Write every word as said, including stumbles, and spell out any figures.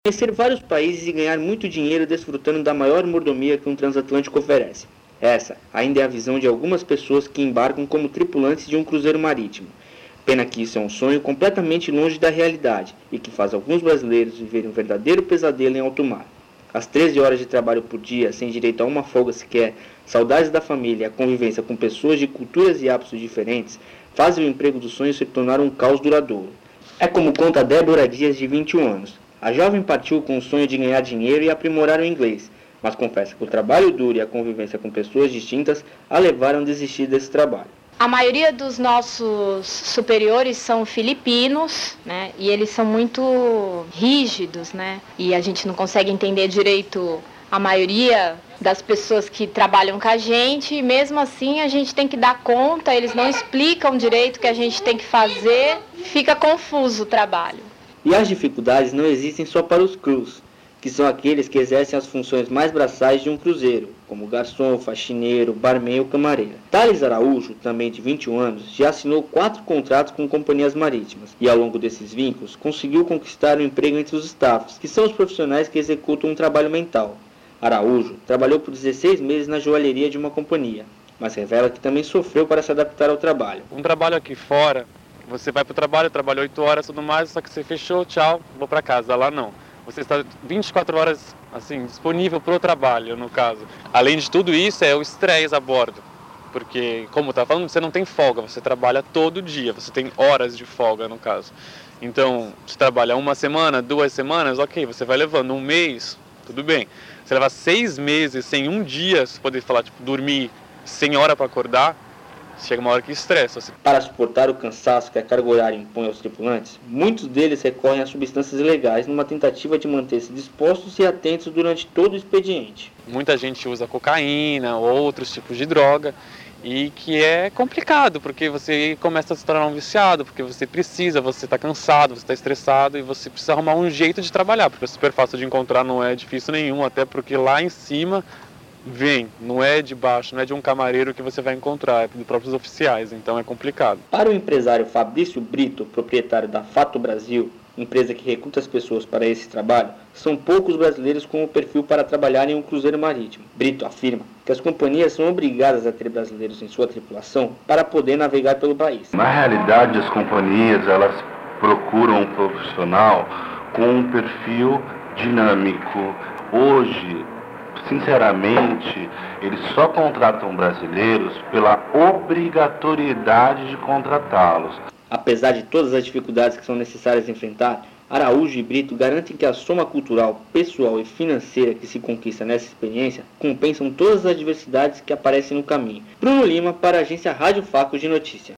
Conhecer vários países e ganhar muito dinheiro desfrutando da maior mordomia que um transatlântico oferece. Essa ainda é a visão de algumas pessoas que embarcam como tripulantes de um cruzeiro marítimo. Pena que isso é um sonho completamente longe da realidade e que faz alguns brasileiros viverem um verdadeiro pesadelo em alto mar. As treze horas de trabalho por dia, sem direito a uma folga sequer, saudades da família e a convivência com pessoas de culturas e hábitos diferentes, fazem o emprego dos sonhos se tornar um caos duradouro. É como conta Débora Dias, de vinte e um anos. A jovem partiu com o sonho de ganhar dinheiro e aprimorar o inglês, mas confessa que o trabalho duro e a convivência com pessoas distintas a levaram a desistir desse trabalho. A maioria dos nossos superiores são filipinos, né? E eles são muito rígidos, né? E a gente não consegue entender direito a maioria das pessoas que trabalham com a gente, e mesmo assim a gente tem que dar conta, eles não explicam direito o que a gente tem que fazer, fica confuso o trabalho. E as dificuldades não existem só para os crews, que são aqueles que exercem as funções mais braçais de um cruzeiro, como garçom, faxineiro, barman ou camareira. Thales Araújo, também de vinte e um anos, já assinou quatro contratos com companhias marítimas e ao longo desses vínculos conseguiu conquistar o emprego entre os staffs, que são os profissionais que executam um trabalho mental. Araújo trabalhou por dezesseis meses na joalheria de uma companhia, mas revela que também sofreu para se adaptar ao trabalho. Um trabalho aqui fora, você vai para o trabalho, trabalha oito horas e tudo mais, só que você fechou, tchau, vou para casa. Lá não. Você está vinte e quatro horas assim, disponível para o trabalho, no caso. Além de tudo isso, é o estresse a bordo. Porque, como está falando, você não tem folga, você trabalha todo dia, você tem horas de folga, no caso. Então, você trabalha uma semana, duas semanas, ok, você vai levando um mês, tudo bem. Você leva seis meses sem um dia, você poder falar, tipo, dormir sem hora para acordar, chega uma hora que estressa. Assim. Para suportar o cansaço que a carga horária impõe aos tripulantes, muitos deles recorrem a substâncias ilegais numa tentativa de manter-se dispostos e atentos durante todo o expediente. Muita gente usa cocaína ou outros tipos de droga e que é complicado, porque você começa a se tornar um viciado, porque você precisa, você está cansado, você está estressado e você precisa arrumar um jeito de trabalhar, porque é super fácil de encontrar, não é difícil nenhum, até porque lá em cima vem, não é de baixo, não é de um camareiro que você vai encontrar, é dos próprios oficiais, então é complicado. Para o empresário Fabrício Brito, proprietário da Fato Brasil, empresa que recruta as pessoas para esse trabalho, são poucos brasileiros com o perfil para trabalhar em um cruzeiro marítimo. Brito afirma que as companhias são obrigadas a ter brasileiros em sua tripulação para poder navegar pelo país. Na realidade, as companhias elas procuram um profissional com um perfil dinâmico. Hoje, sinceramente, eles só contratam brasileiros pela obrigatoriedade de contratá-los. Apesar de todas as dificuldades que são necessárias enfrentar, Araújo e Brito garantem que a soma cultural, pessoal e financeira que se conquista nessa experiência compensam todas as adversidades que aparecem no caminho. Bruno Lima, para a agência Rádio Faco de Notícia.